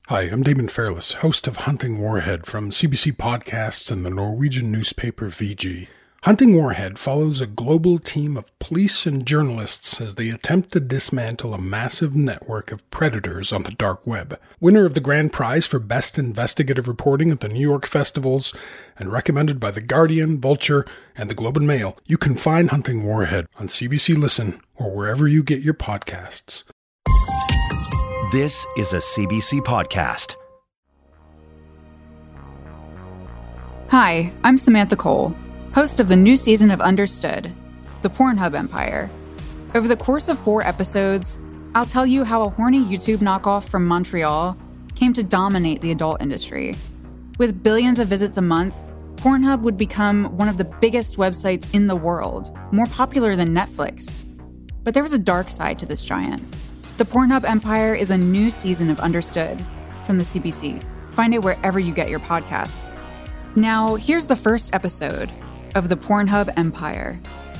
Hi, I'm Damon Fairless, host of Hunting Warhead from CBC Podcasts and the Norwegian newspaper VG. Hunting Warhead follows a global team of police and journalists as they attempt to dismantle a massive network of predators on the dark web. Winner of the grand prize for Best Investigative Reporting at the New York Festivals, and recommended by The Guardian, Vulture, and the Globe and Mail, you can find Hunting Warhead on CBC Listen or wherever you get your podcasts. This is a CBC podcast. Hi, I'm Samantha Cole, host of the new season of Understood, the Pornhub Empire. Over the course of 4 episodes, I'll tell you how a horny YouTube knockoff from Montreal came to dominate the adult industry. With billions of visits a month, Pornhub would become one of the biggest websites in the world, more popular than Netflix. But there was a dark side to this giant. The Pornhub Empire is a new season of Understood from the CBC. Find it wherever you get your podcasts. Now, here's the first episode of the Pornhub Empire.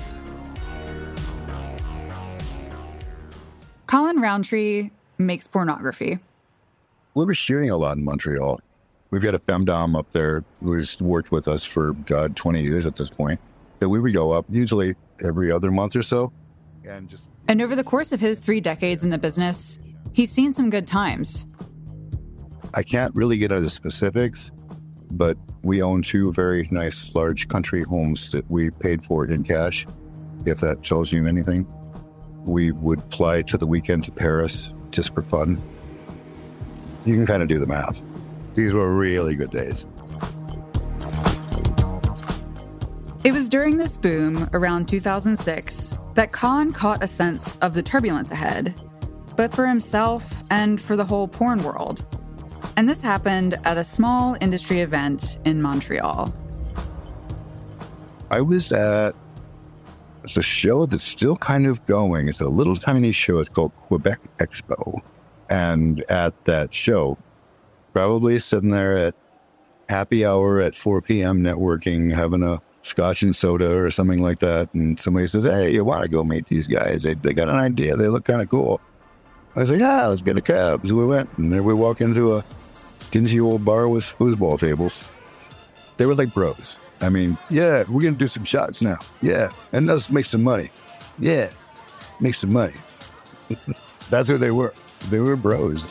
Colin Roundtree makes pornography. We were shooting a lot in Montreal. We've got a femdom up there who's worked with us for, 20 years at this point. That we would go up usually every other month or so And over the course of his 3 decades in the business, he's seen some good times. I can't really get into specifics, but we own 2 very nice large country homes that we paid for in cash, if that tells you anything. We would fly to the weekend to Paris just for fun. You can kind of do the math. These were really good days. It was during this boom, around 2006, that Colin caught a sense of the turbulence ahead, both for himself and for the whole porn world. And this happened at a small industry event in Montreal. I was at a show that's still kind of going. It's a little tiny show. It's called Quebec Expo. And at that show, probably sitting there at happy hour at 4 p.m. networking, having a scotch and soda or something like that, and somebody says, "Hey, you want to go meet these guys? They got an idea. They look kind of cool." I was like, "Yeah, let's get a cab." So we went, and there we walk into a dingy old bar with foosball tables. They were like bros. I mean, yeah, we're going to do some shots now. Yeah, and let's make some money. Yeah, make some money. That's who they were. They were bros.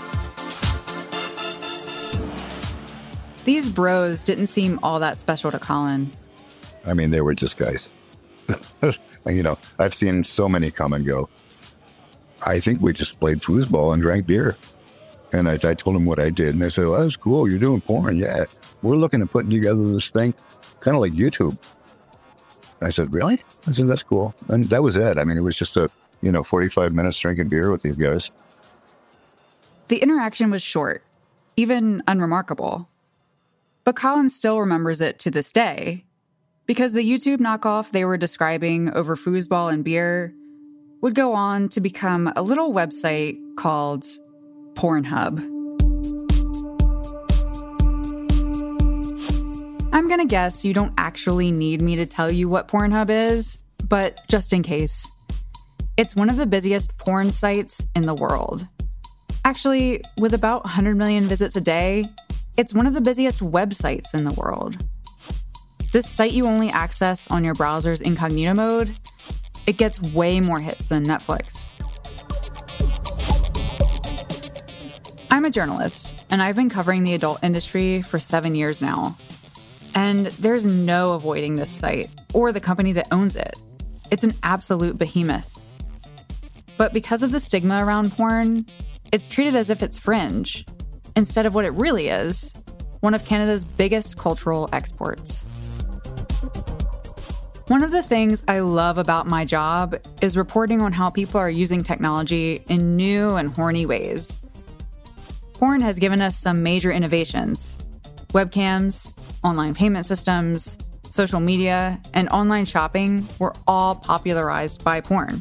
These bros didn't seem all that special to Colin. I mean, they were just guys. I've seen so many come and go. I think we just played foosball and drank beer. And I told them what I did. And they said, "Well, that's cool. You're doing porn." "Yeah, we're looking at putting together this thing, kind of like YouTube." I said, "Really?" I said, "That's cool." And that was it. I mean, it was just 45 minutes drinking beer with these guys. The interaction was short, even unremarkable. But Colin still remembers it to this day, because the YouTube knockoff they were describing over foosball and beer would go on to become a little website called Pornhub. I'm going to guess you don't actually need me to tell you what Pornhub is, but just in case. It's one of the busiest porn sites in the world. Actually, with about 100 million visits a day, it's one of the busiest websites in the world. This site you only access on your browser's incognito mode, it gets way more hits than Netflix. I'm a journalist, and I've been covering the adult industry for 7 years now. And there's no avoiding this site, or the company that owns it. It's an absolute behemoth. But because of the stigma around porn, it's treated as if it's fringe, instead of what it really is, one of Canada's biggest cultural exports. One of the things I love about my job is reporting on how people are using technology in new and horny ways. Porn has given us some major innovations. Webcams, online payment systems, social media, and online shopping were all popularized by porn.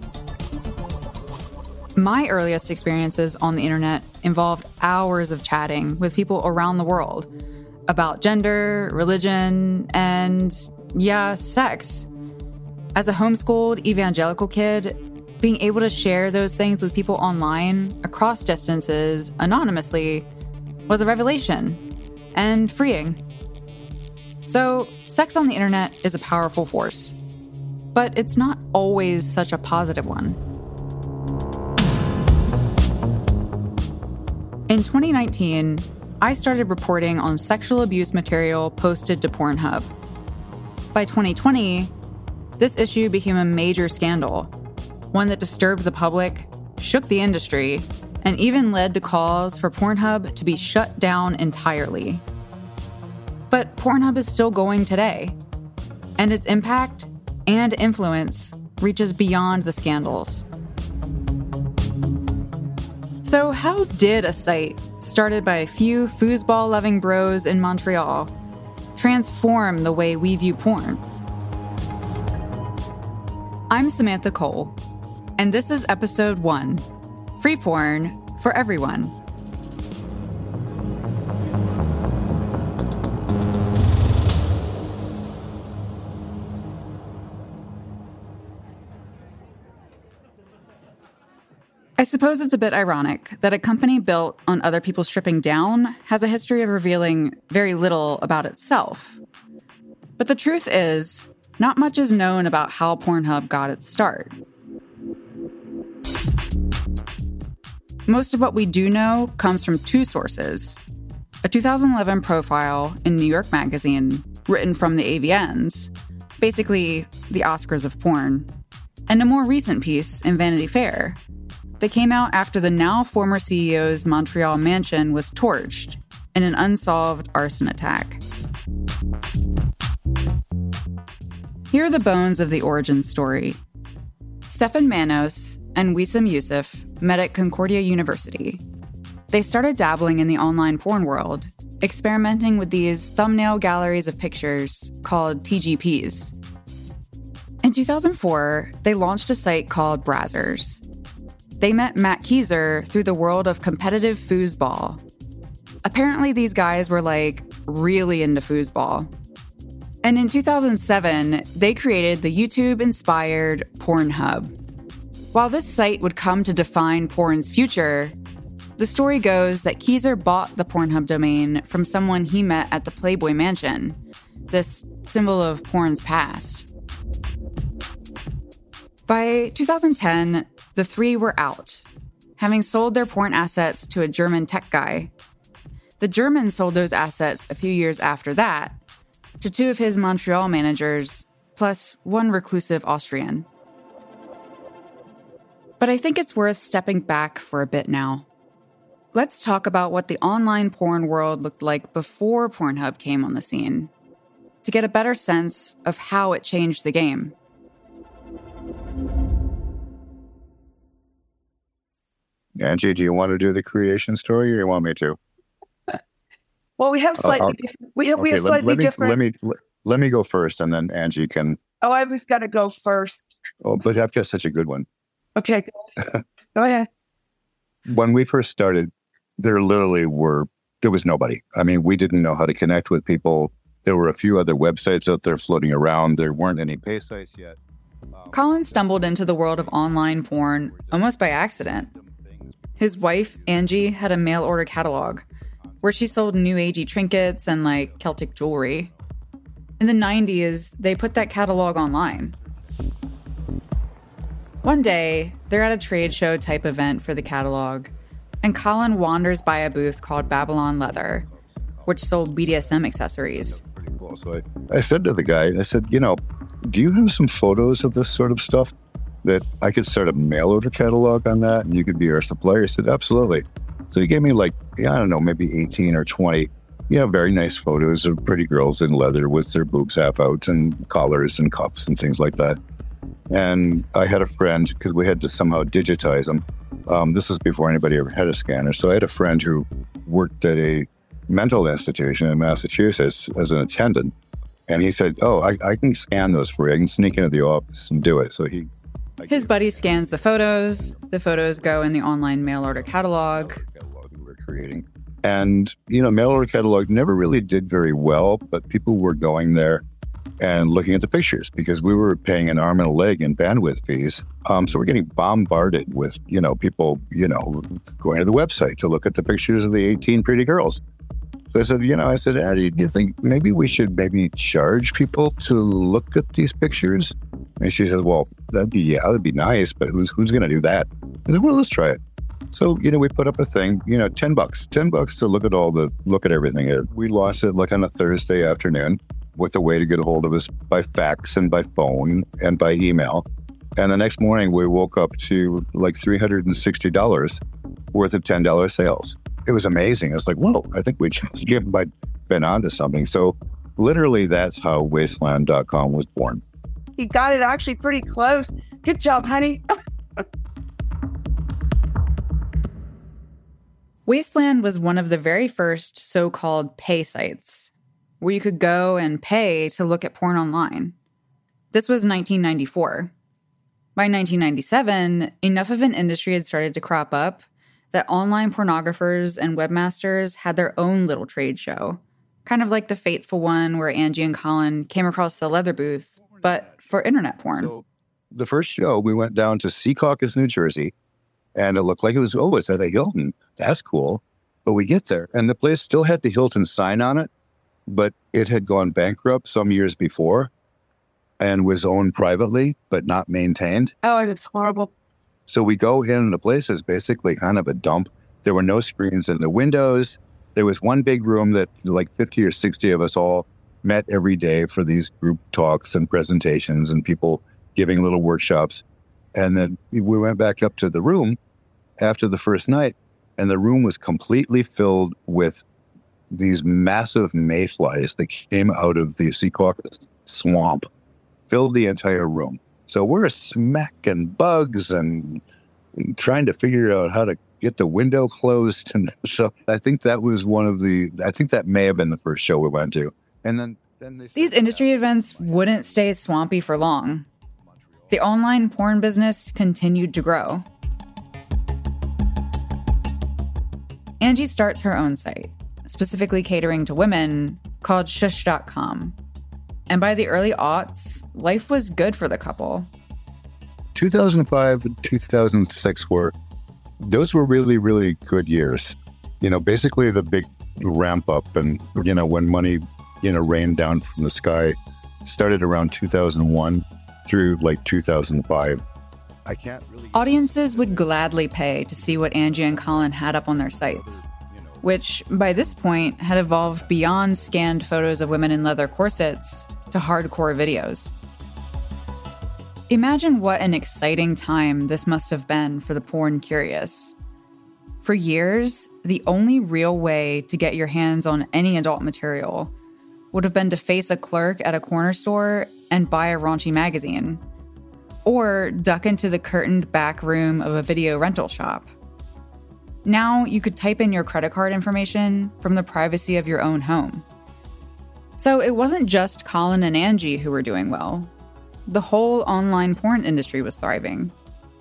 My earliest experiences on the internet involved hours of chatting with people around the world about gender, religion, and, sex. As a homeschooled evangelical kid, being able to share those things with people online across distances anonymously was a revelation and freeing. So, sex on the internet is a powerful force, but it's not always such a positive one. In 2019, I started reporting on sexual abuse material posted to Pornhub. By 2020, this issue became a major scandal, one that disturbed the public, shook the industry, and even led to calls for Pornhub to be shut down entirely. But Pornhub is still going today, and its impact and influence reaches beyond the scandals. So how did a site started by a few foosball-loving bros in Montreal transform the way we view porn? I'm Samantha Cole, and this is episode 1, Free Porn for Everyone. I suppose it's a bit ironic that a company built on other people stripping down has a history of revealing very little about itself. But the truth is, not much is known about how Pornhub got its start. Most of what we do know comes from two sources: a 2011 profile in New York Magazine, written from the AVNs, basically the Oscars of porn, and a more recent piece in Vanity Fair. They came out after the now former CEO's Montreal mansion was torched in an unsolved arson attack. Here are the bones of the origin story. Stefan Manos and Wissam Youssef met at Concordia University. They started dabbling in the online porn world, experimenting with these thumbnail galleries of pictures called TGPs. In 2004, they launched a site called Brazzers. They met Matt Kieser through the world of competitive foosball. Apparently, these guys were really into foosball. And in 2007, they created the YouTube-inspired Pornhub. While this site would come to define porn's future, the story goes that Kieser bought the Pornhub domain from someone he met at the Playboy Mansion, this symbol of porn's past. By 2010, the three were out, having sold their porn assets to a German tech guy. The German sold those assets a few years after that to two of his Montreal managers, plus one reclusive Austrian. But I think it's worth stepping back for a bit now. Let's talk about what the online porn world looked like before Pornhub came on the scene, to get a better sense of how it changed the game. Angie, do you want to do the creation story, or you want me to? Well, we have slightly different. Let me go first, and then Angie can. Oh, I was going to go first. Oh, but I've got such a good one. Okay, go ahead. When we first started, there was nobody. I mean, we didn't know how to connect with people. There were a few other websites out there floating around. There weren't any pay sites yet. Colin stumbled into the world of online porn almost by accident. His wife, Angie, had a mail order catalog where she sold new agey trinkets and Celtic jewelry. In the 90s, they put that catalog online. One day, they're at a trade show type event for the catalog, and Colin wanders by a booth called Babylon Leather, which sold BDSM accessories. Pretty cool. So I said to the guy, I said, do you have some photos of this sort of stuff that I could start a mail order catalog on that and you could be our supplier? He said, absolutely. So he gave me maybe 18 or 20, very nice photos of pretty girls in leather with their boobs half out and collars and cuffs and things like that. And I had a friend, because we had to somehow digitize them. This was before anybody ever had a scanner. So I had a friend who worked at a mental institution in Massachusetts as an attendant. And he said, I can scan those for you. I can sneak into the office and do it. So his buddy scans the photos go in the online mail order catalog. We were creating. And, mail order catalog never really did very well, but people were going there. and looking at the pictures because we were paying an arm and a leg in bandwidth fees. So we're getting bombarded with, people, going to the website to look at the pictures of the 18 pretty girls. So I said, Addie, do you think maybe we should charge people to look at these pictures? And she said, well, that'd be nice, but who's going to do that? I said, well, let's try it. So, we put up a thing, $10 to look at everything. We lost it like on a Thursday afternoon with a way to get a hold of us by fax and by phone and by email. And the next morning we woke up to like $360 worth of $10 sales. It was amazing. I was like, whoa, I think we just been onto something. So literally that's how Wasteland.com was born. You got it actually pretty close. Good job, honey. Wasteland was one of the very first so-called pay sites, where you could go and pay to look at porn online. This was 1994. By 1997, enough of an industry had started to crop up that online pornographers and webmasters had their own little trade show, kind of like the fateful one where Angie and Colin came across the leather booth, but for internet porn. So the first show, we went down to Secaucus, New Jersey, and it looked like it's at a Hilton. That's cool. But we get there, and the place still had the Hilton sign on it, but it had gone bankrupt some years before and was owned privately, but not maintained. Oh, it's horrible. So we go in, and the place is basically kind of a dump. There were no screens in the windows. There was one big room that like 50 or 60 of us all met every day for these group talks and presentations and people giving little workshops. And then we went back up to the room after the first night, and the room was completely filled with these massive mayflies that came out of the Secaucus swamp, filled the entire room. So we're smacking bugs and trying to figure out how to get the window closed. And so I think that was I think that may have been the first show we went to. And then these industry events wouldn't stay swampy for long. The online porn business continued to grow. Angie starts her own site, specifically catering to women, called Shush.com. And by the early aughts, life was good for the couple. 2005 and 2006 those were really, really good years. Basically the big ramp up and, when money, rained down from the sky started around 2001 through like 2005. Audiences would gladly pay to see what Angie and Colin had up on their sites, which by this point had evolved beyond scanned photos of women in leather corsets to hardcore videos. Imagine what an exciting time this must have been for the porn curious. For years, the only real way to get your hands on any adult material would have been to face a clerk at a corner store and buy a raunchy magazine, or duck into the curtained back room of a video rental shop. Now you could type in your credit card information from the privacy of your own home. So it wasn't just Colin and Angie who were doing well. The whole online porn industry was thriving.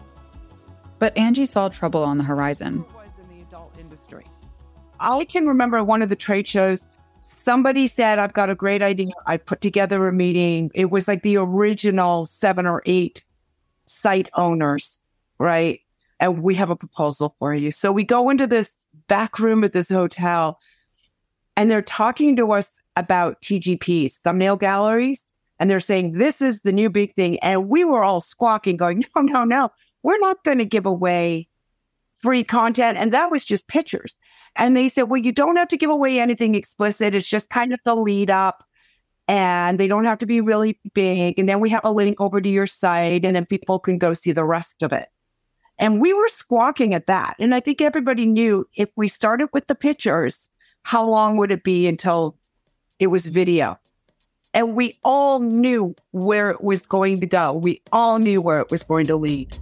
But Angie saw trouble on the horizon. In the adult industry, I can remember one of the trade shows, somebody said, I've got a great idea. I put together a meeting. It was like the original 7 or 8 site owners, right? And we have a proposal for you. So we go into this back room at this hotel, and they're talking to us about TGPs, thumbnail galleries. And they're saying, this is the new big thing. And we were all squawking, going, no. We're not going to give away free content. And that was just pictures. And they said, well, you don't have to give away anything explicit. It's just kind of the lead up. And they don't have to be really big. And then we have a link over to your site, and then people can go see the rest of it. And we were squawking at that. And I think everybody knew if we started with the pictures, how long would it be until it was video? And we all knew where it was going to go. We all knew where it was going to lead.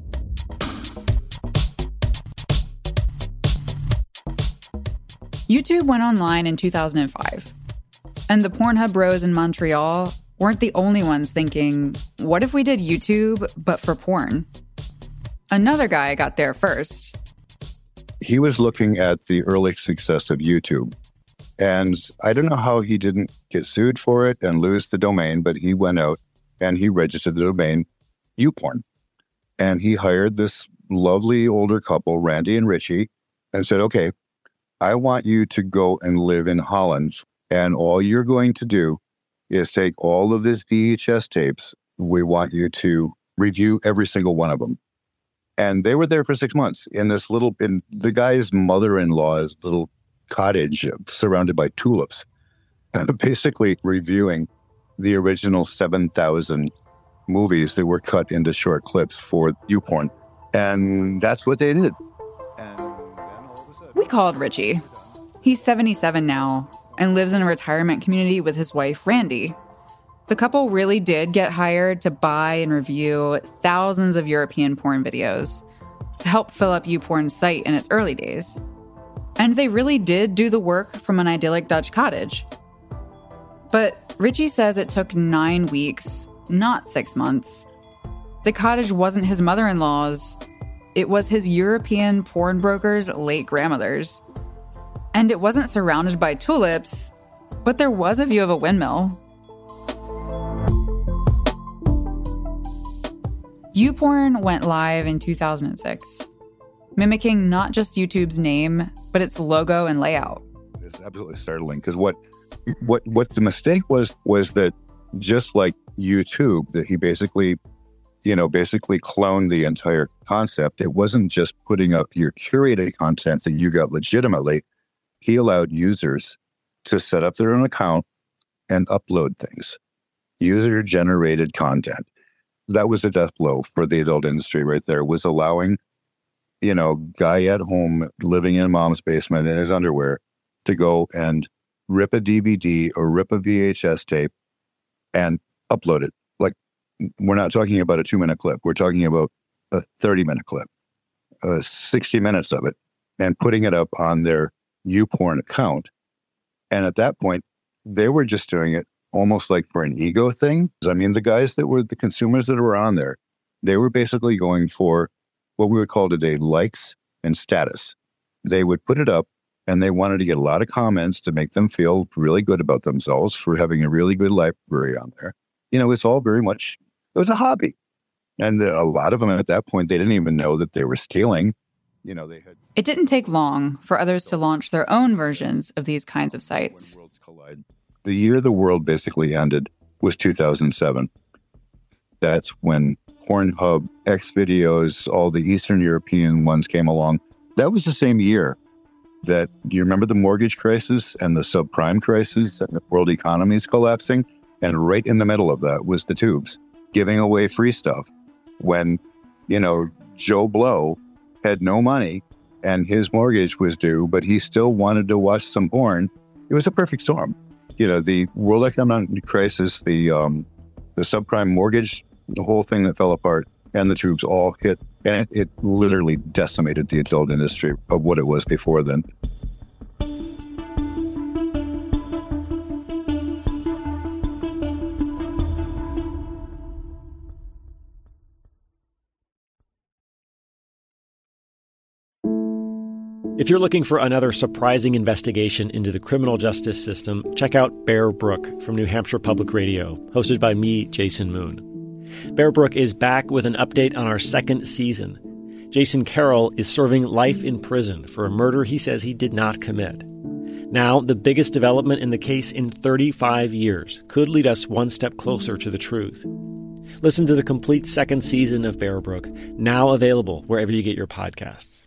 YouTube went online in 2005. And the Pornhub bros in Montreal weren't the only ones thinking, what if we did YouTube, but for porn? Another guy got there first. He was looking at the early success of YouTube And I don't know how he didn't get sued for it and lose the domain, but he went out and he registered the domain YouPorn. And he hired this lovely older couple, Randy and Richie, and said, okay, I want you to go and live in Holland. And all you're going to do is take all of these VHS tapes. We want you to review every single one of them. And they were there for 6 months in the guy's mother-in-law's little cottage surrounded by tulips, basically reviewing the original 7,000 movies that were cut into short clips for YouPorn. And that's what they did. And then all of a sudden, we called Richie. He's 77 now and lives in a retirement community with his wife, Randy. The couple really did get hired to buy and review thousands of European porn videos to help fill up YouPorn's site in its early days. And they really did do the work from an idyllic Dutch cottage. But Richie says it took 9 weeks, not 6 months. The cottage wasn't his mother-in-law's. It was his European porn broker's late grandmother's. And it wasn't surrounded by tulips, but there was a view of a windmill. YouPorn went live in 2006, mimicking not just YouTube's name, but its logo and layout. It's absolutely startling because what the mistake was that just like YouTube, that he basically cloned the entire concept. It wasn't just putting up your curated content that you got legitimately. He allowed users to set up their own account and upload things, user-generated content. That was a death blow for the adult industry right there, was allowing, guy at home living in mom's basement in his underwear to go and rip a DVD or rip a VHS tape and upload it. Like, we're not talking about a 2-minute clip. We're talking about a 30-minute clip, 60 minutes of it, and putting it up on their YouPorn account. And at that point, they were just doing it almost like for an ego thing. I mean, the guys that were the consumers that were on there, they were basically going for what we would call today likes and status. They would put it up and they wanted to get a lot of comments to make them feel really good about themselves for having a really good library on there. It's all very much, it was a hobby. And a lot of them at that point, they didn't even know that they were stealing. It didn't take long for others to launch their own versions of these kinds of sites. The year the world basically ended was 2007. That's when Pornhub, Xvideos, all the Eastern European ones came along. That was the same year that, you remember the mortgage crisis and the subprime crisis and the world economies collapsing? And right in the middle of that was the tubes giving away free stuff when, Joe Blow had no money and his mortgage was due, but he still wanted to watch some porn. It was a perfect storm. The world economic crisis, the subprime mortgage, the whole thing that fell apart, and the tubes all hit, and it literally decimated the adult industry of what it was before then. If you're looking for another surprising investigation into the criminal justice system, check out Bear Brook from New Hampshire Public Radio, hosted by me, Jason Moon. Bear Brook is back with an update on our second season. Jason Carroll is serving life in prison for a murder he says he did not commit. Now, the biggest development in the case in 35 years could lead us one step closer to the truth. Listen to the complete second season of Bear Brook, now available wherever you get your podcasts.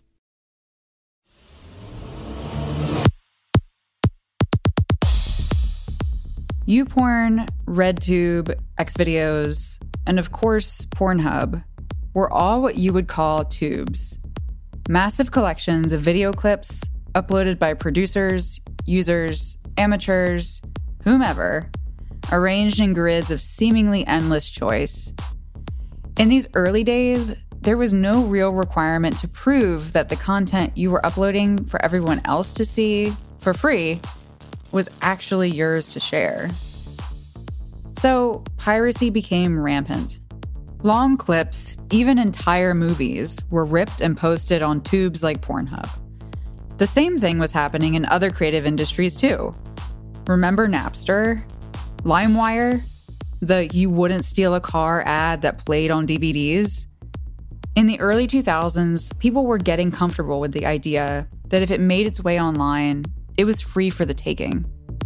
YouPorn, RedTube, Xvideos, and of course, Pornhub were all what you would call tubes. Massive collections of video clips uploaded by producers, users, amateurs, whomever, arranged in grids of seemingly endless choice. In these early days, there was no real requirement to prove that the content you were uploading for everyone else to see for free was actually yours to share. So piracy became rampant. Long clips, even entire movies, were ripped and posted on tubes like Pornhub. The same thing was happening in other creative industries too. Remember Napster? LimeWire? The "you wouldn't steal a car" ad that played on DVDs? In the early 2000s, people were getting comfortable with the idea that if it made its way online, it was free for the taking.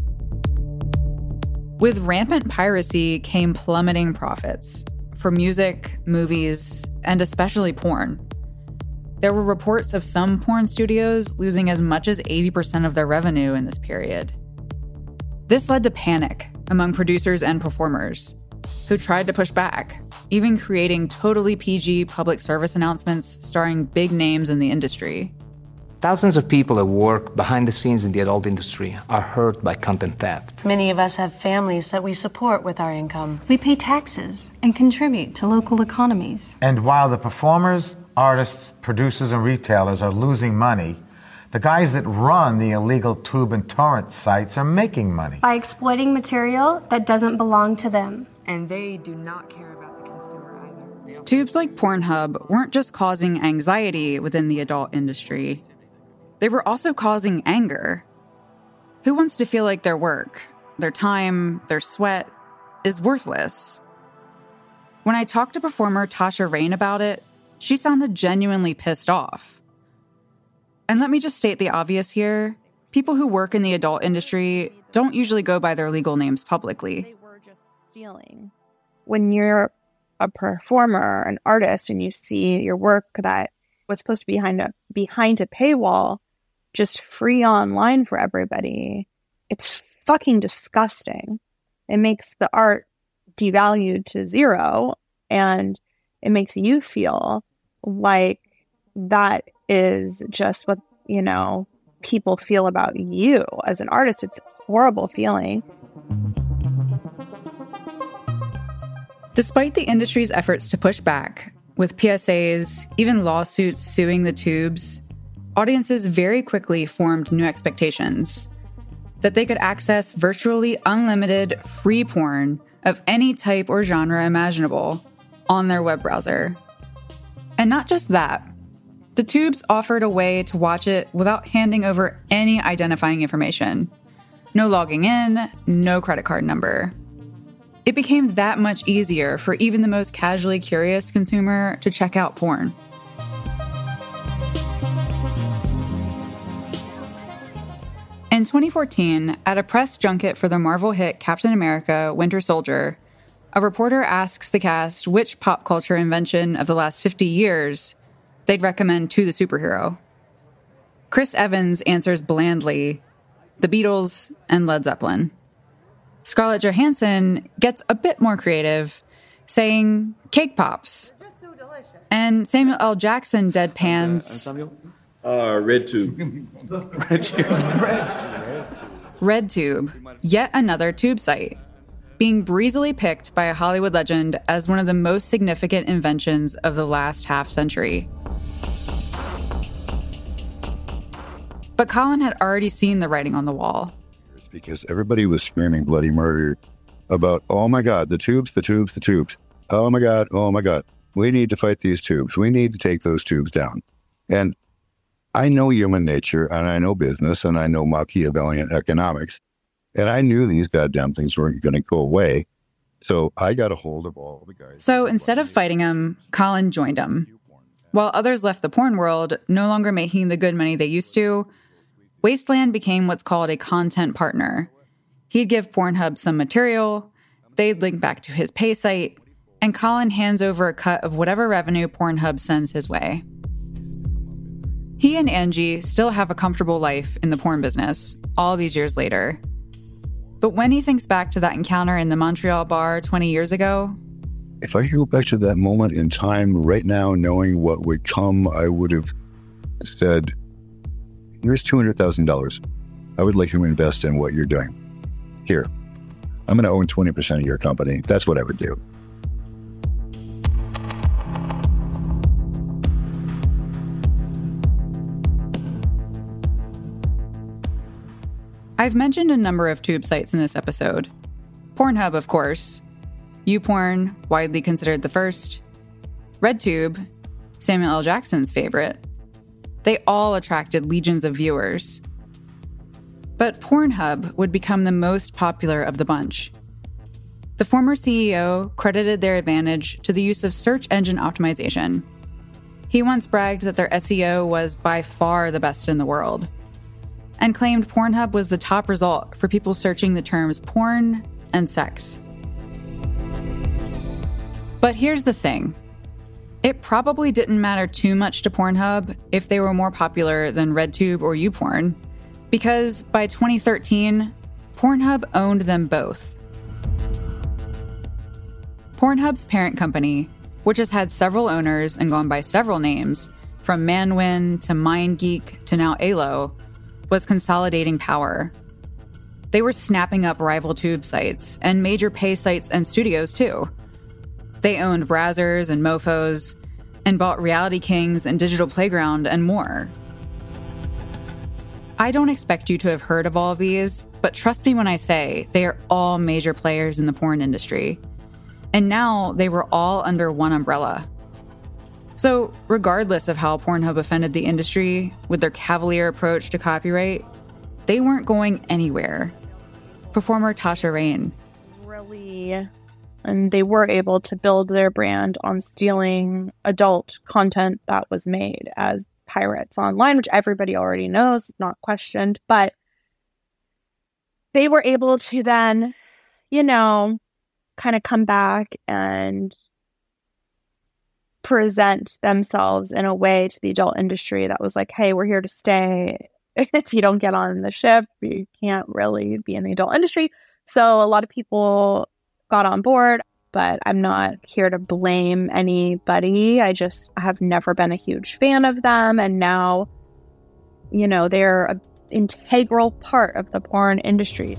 With rampant piracy came plummeting profits for music, movies, and especially porn. There were reports of some porn studios losing as much as 80% of their revenue in this period. This led to panic among producers and performers, who tried to push back, even creating totally PG public service announcements starring big names in the industry. Thousands of people that work behind the scenes in the adult industry are hurt by content theft. Many of us have families that we support with our income. We pay taxes and contribute to local economies. And while the performers, artists, producers, and retailers are losing money, the guys that run the illegal tube and torrent sites are making money. By exploiting material that doesn't belong to them. And they do not care about the consumer either. Tubes like Pornhub weren't just causing anxiety within the adult industry. They were also causing anger. Who wants to feel like their work, their time, their sweat is worthless? When I talked to performer Tasha Rain about it, she sounded genuinely pissed off. And let me just state the obvious here. People who work in the adult industry don't usually go by their legal names publicly. They were just stealing. When you're a performer, an artist, and you see your work that was supposed to be behind a paywall, just free online for everybody, it's fucking disgusting. It makes the art devalued to zero, and it makes you feel like that is just what, people feel about you as an artist. It's a horrible feeling. Despite the industry's efforts to push back, with PSAs, even lawsuits suing the tubes, audiences very quickly formed new expectations that they could access virtually unlimited free porn of any type or genre imaginable on their web browser. And not just that, the tubes offered a way to watch it without handing over any identifying information. No logging in, no credit card number. It became that much easier for even the most casually curious consumer to check out porn. In 2014, at a press junket for the Marvel hit Captain America: Winter Soldier, a reporter asks the cast which pop culture invention of the last 50 years they'd recommend to the superhero. Chris Evans answers blandly, the Beatles and Led Zeppelin. Scarlett Johansson gets a bit more creative, saying cake pops. And Samuel L. Jackson deadpans... RedTube, yet another tube site, being breezily picked by a Hollywood legend as one of the most significant inventions of the last half-century. But Colin had already seen the writing on the wall. Because everybody was screaming bloody murder about, oh my God, the tubes. Oh my God. We need to fight these tubes. We need to take those tubes down. And I know human nature, and I know business, and I know Machiavellian economics, and I knew these goddamn things weren't going to go away. So I got a hold of all the guys. So instead of fighting him, Colin joined him. While others left the porn world, no longer making the good money they used to, Wasteland became what's called a content partner. He'd give Pornhub some material, they'd link back to his pay site, and Colin hands over a cut of whatever revenue Pornhub sends his way. He and Angie still have a comfortable life in the porn business, all these years later. But when he thinks back to that encounter in the Montreal bar 20 years ago... If I could go back to that moment in time right now, knowing what would come, I would have said, here's $200,000. I would like you to invest in what you're doing. Here, I'm going to own 20% of your company. That's what I would do. I've mentioned a number of tube sites in this episode. Pornhub, of course. YouPorn, widely considered the first. RedTube, Samuel L. Jackson's favorite. They all attracted legions of viewers. But Pornhub would become the most popular of the bunch. The former CEO credited their advantage to the use of search engine optimization. He once bragged that their SEO was by far the best in the world, and claimed Pornhub was the top result for people searching the terms porn and sex. But here's the thing. It probably didn't matter too much to Pornhub if they were more popular than RedTube or YouPorn, because by 2013, Pornhub owned them both. Pornhub's parent company, which has had several owners and gone by several names, from Manwin to MindGeek to now Alo, was consolidating power. They were snapping up rival tube sites and major pay sites and studios too. They owned Brazzers and Mofos and bought Reality Kings and Digital Playground and more. I don't expect you to have heard of all of these, but trust me when I say they are all major players in the porn industry. And now they were all under one umbrella. So regardless of how Pornhub offended the industry with their cavalier approach to copyright, they weren't going anywhere. Performer Tasha Rain. Really, and they were able to build their brand on stealing adult content that was made as pirates online, which everybody already knows, not questioned. But they were able to then, kind of come back and present themselves in a way to the adult industry that was like, hey, we're here to stay. If you don't get on the ship, you can't really be in the adult industry. So a lot of people got on board, but I'm not here to blame anybody. I have never been a huge fan of them. And now, they're an integral part of the porn industry.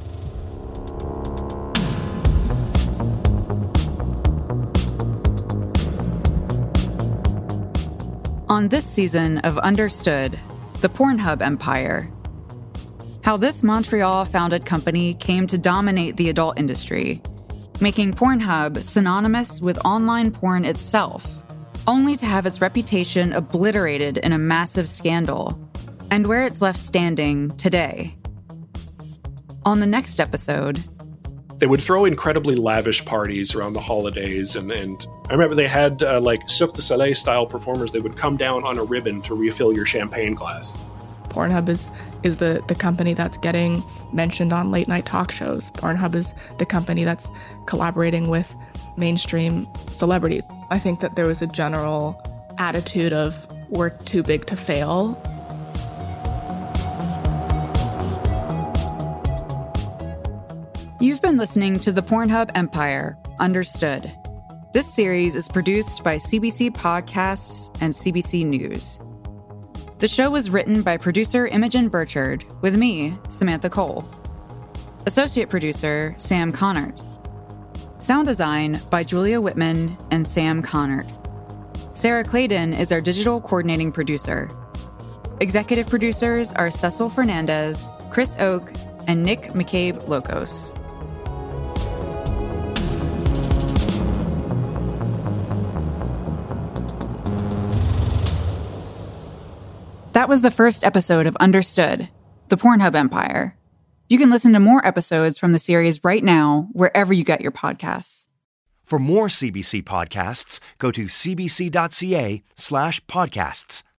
On this season of Understood, the Pornhub empire. How this Montreal-founded company came to dominate the adult industry, making Pornhub synonymous with online porn itself, only to have its reputation obliterated in a massive scandal, and where it's left standing today. On the next episode... They would throw incredibly lavish parties around the holidays, and I remember they had Cirque du Soleil-style performers. They would come down on a ribbon to refill your champagne glass. Pornhub is the company that's getting mentioned on late-night talk shows. Pornhub is the company that's collaborating with mainstream celebrities. I think that there was a general attitude of, we're too big to fail. You've been listening to the Pornhub Empire, Understood. This series is produced by CBC Podcasts and CBC News. The show was written by producer Imogen Burchard, with me, Samantha Cole. Associate producer, Sam Connert. Sound design by Julia Whitman and Sam Connert. Sarah Clayton is our digital coordinating producer. Executive producers are Cecil Fernandez, Chris Oak, and Nick McCabe-Locos. That was the first episode of Understood, the Pornhub Empire. You can listen to more episodes from the series right now, wherever you get your podcasts. For more CBC podcasts, go to cbc.ca/podcasts.